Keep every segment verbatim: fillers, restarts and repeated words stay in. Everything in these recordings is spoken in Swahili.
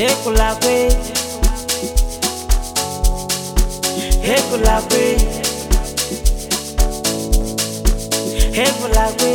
Hekulakwe, hekulakwe, hekulakwe,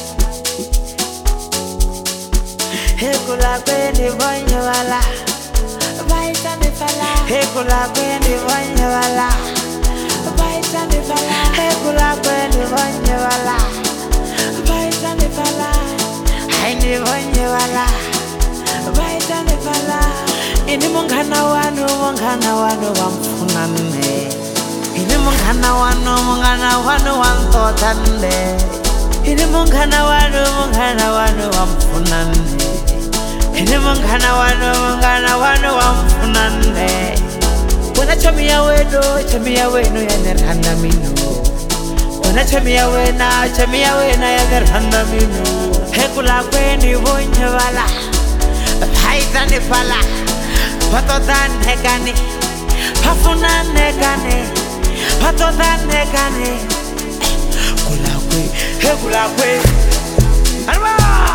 hekulakwe ni bonye wala, baita ni fala. Hekulakwe ni bonye wala, baita ni fala. Hekulakwe ni bonye wala, baita ni fala. Hai ni bonye wala, baita ni fala. Ini mungana wanu, mungana wanu wamfunane. Ini mungana wanu, mungana wanu wamtotane. Ini mungana wanu, mungana wanu wamfunane. Ini mungana wanu, mungana wanu wamfunane. Wana chamia weno, chamia weno ya nerhanda mino. Wana chamia wena, chamia wena ya nerhanda mino. Hekulakwe ni bonye wala, baita ni fala. Patodan hegane, pafunan hegane, patodan hegane. Kulakwe, hekulakwe. Arwa!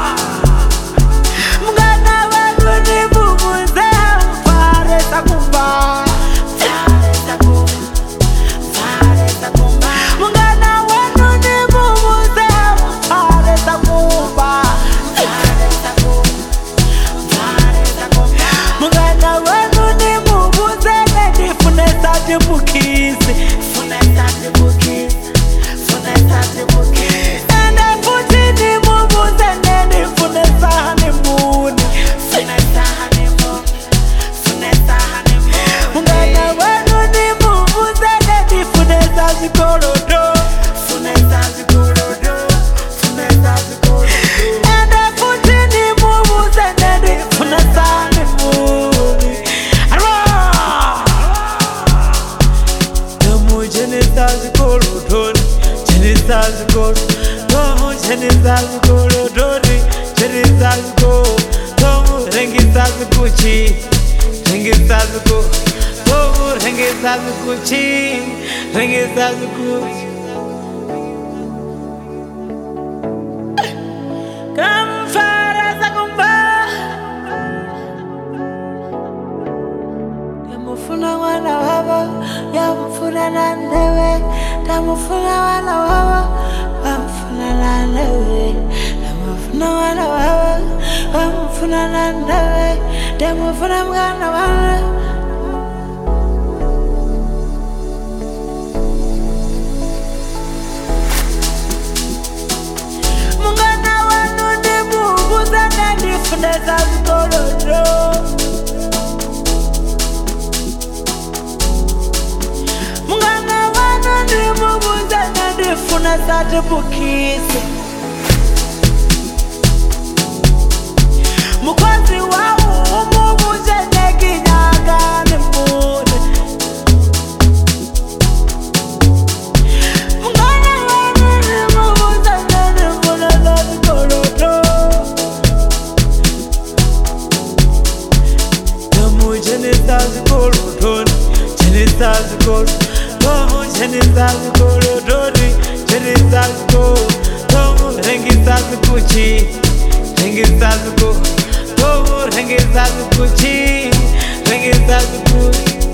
Mungana wanu ni bubuze, fare takumba, fare takumba, fare takumba. Mungana wanu ni bubuze, fare takumba, fare takumba, fare takumba. Mungana wanu ni bubuze, nedi funesa tibukisi, funesa tibukisi, funesa tibukisi. Ende futi ni bubuze, nedi funesa honeymoon, funesa honeymoon, funesa honeymoon. Mungana wanu ni bubuze, nedi funesa zikorodo, funesa zikorodo, funesa zikorodo. Ende futi ni bubuze, nedi funesa honeymoon. Arwa! Domo jeneza zikorodoni, jeneza zikorodo, domo jeneza zikorodoni, jeneza zikorodo, domo rengisa zikuchi, rengisa zikuchi, domo rengisa zikuchi, rengisa zikuchi. Kamfara zakumba, yamufuna wana wabo, yamufuna nandewe, yamufuna wana wabo, yamufuna nandewe, yamufuna wana wabo, yamufuna nandewe, yamufuna mwana wana. Mungana wanu ni bubuze, nedi funesa zikorodo. Mungana wanu ni bubuze, nedi funesa tibukisi. Mukwazi wawu umubuze, neginyaga ni mune. Mungana wanu ni bubuze, nedi funesa zikorodo. Domo jeneza zikorodoni, jeneza zikorodo, domo jeneza zikorodoni, jeneza zikorodo, domo rengisa zikuchi, rengisa zikuchi, domo rengisa zikuchi, rengisa zikuchi.